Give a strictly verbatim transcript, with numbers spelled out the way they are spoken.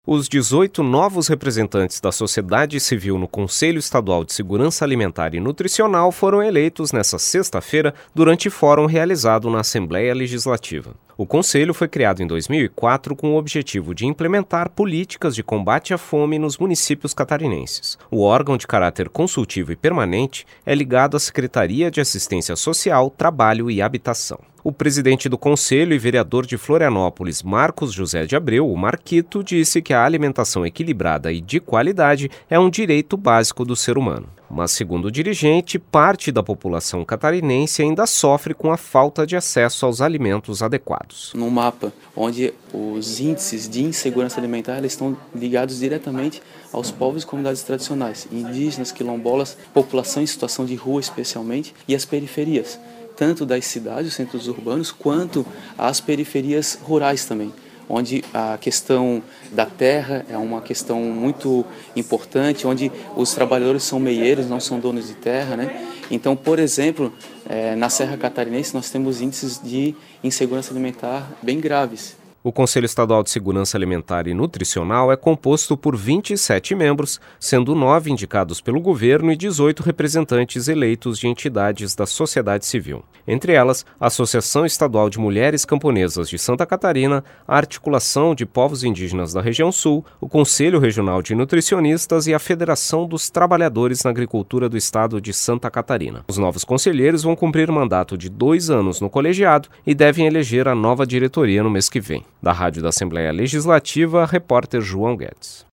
Os dezoito novos representantes da sociedade civil no Conselho Estadual de Segurança Alimentar e Nutricional foram eleitos nesta sexta-feira durante fórum realizado na Assembleia Legislativa. O Conselho foi criado em dois mil e quatro com o objetivo de implementar políticas de combate à fome nos municípios catarinenses. O órgão de caráter consultivo e permanente é ligado à Secretaria de Assistência Social, Trabalho e Habitação. O presidente do Conselho e vereador de Florianópolis, Marcos José de Abreu, o Marquito, disse que a alimentação equilibrada e de qualidade é um direito básico do ser humano. Mas, segundo o dirigente, parte da população catarinense ainda sofre com a falta de acesso aos alimentos adequados. No mapa, onde os índices de insegurança alimentar eles estão ligados diretamente aos povos e comunidades tradicionais, indígenas, quilombolas, população em situação de rua especialmente, e as periferias, tanto das cidades, os centros urbanos, quanto as periferias rurais também, onde a questão da terra é uma questão muito importante, onde os trabalhadores são meieiros, não são donos de terra, né? Então, por exemplo, é, na Serra Catarinense nós temos índices de insegurança alimentar bem graves. O Conselho Estadual de Segurança Alimentar e Nutricional é composto por vinte e sete membros, sendo nove indicados pelo governo e dezoito representantes eleitos de entidades da sociedade civil. Entre elas, a Associação Estadual de Mulheres Camponesas de Santa Catarina, a Articulação de Povos Indígenas da Região Sul, o Conselho Regional de Nutricionistas e a Federação dos Trabalhadores na Agricultura do Estado de Santa Catarina. Os novos conselheiros vão cumprir mandato de dois anos no colegiado e devem eleger a nova diretoria no mês que vem. Da Rádio da Assembleia Legislativa, repórter João Guedes.